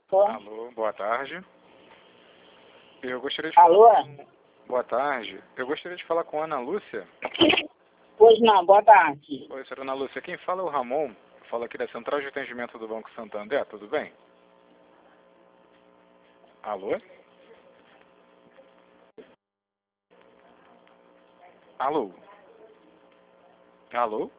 Alô, boa tarde. Eu gostaria de Alô? falar com... Boa tarde. Eu gostaria de falar com a Ana Lúcia. Pois não, boa tarde. Oi, senhora Ana Lúcia. Quem fala é o Ramon. Eu falo aqui da Central de Atendimento do Banco Santander. Tudo bem? Alô? Alô? Alô?